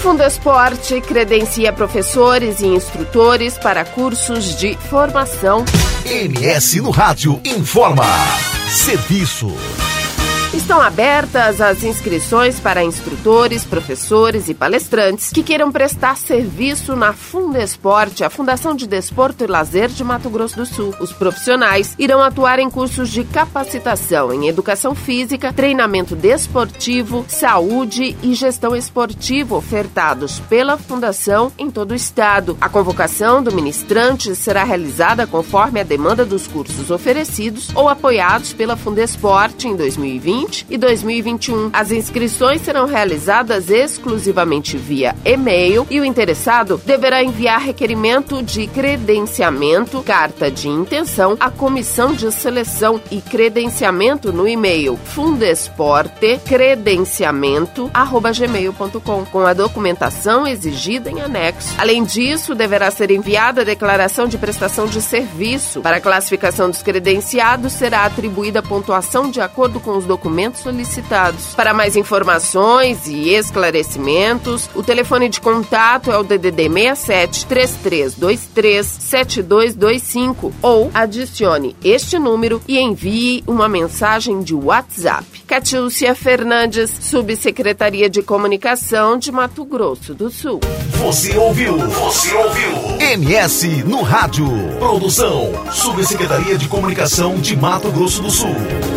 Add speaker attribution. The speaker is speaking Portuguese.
Speaker 1: Fundesporte credencia professores e instrutores para cursos de formação.
Speaker 2: MS no Rádio informa. Serviço.
Speaker 1: Estão abertas as inscrições para instrutores, professores e palestrantes que queiram prestar serviço na Fundesporte, a Fundação de Desporto e Lazer de Mato Grosso do Sul. Os profissionais irão atuar em cursos de capacitação em educação física, treinamento desportivo, saúde e gestão esportiva ofertados pela Fundação em todo o estado. A convocação do ministrante será realizada conforme a demanda dos cursos oferecidos ou apoiados pela Fundesporte em 2020 e 2021. As inscrições serão realizadas exclusivamente via e-mail e o interessado deverá enviar requerimento de credenciamento, carta de intenção à comissão de seleção e credenciamento no e-mail fundesportecredenciamento@gmail.com com a documentação exigida em anexo. Além disso, deverá ser enviada a declaração de prestação de serviço. Para a classificação dos credenciados, será atribuída pontuação de acordo com os documentos solicitados. Para mais informações e esclarecimentos, o telefone de contato é o DDD 67 3323 7225 ou adicione este número e envie uma mensagem de WhatsApp. Catiúcia Fernandes, Subsecretaria de Comunicação de Mato Grosso do Sul.
Speaker 2: Você ouviu? MS no Rádio. Produção, Subsecretaria de Comunicação de Mato Grosso do Sul.